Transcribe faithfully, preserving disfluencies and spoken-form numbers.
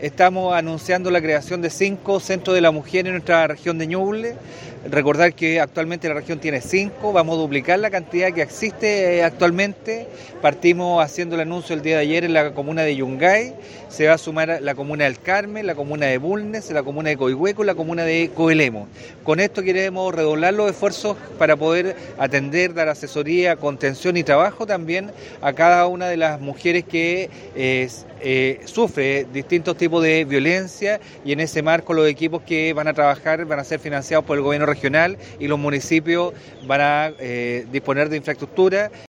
estamos anunciando la creación de cinco centros de la mujer en nuestra región de Ñuble. Recordar que actualmente la región tiene cinco, vamos a duplicar la cantidad que existe actualmente. Partimos haciendo el anuncio el día de ayer en la comuna de Yungay, se va a sumar la comuna del Carmen, la comuna de Bulnes, la comuna de Coihueco y la comuna de Coelemo. Con esto queremos redoblar los esfuerzos para poder atender, dar asesoría, contención y trabajo también a cada una de las mujeres que eh, eh, sufre distintos tipos de violencia, y en ese marco los equipos que van a trabajar van a ser financiados por el gobierno regional y los municipios van a eh, disponer de infraestructura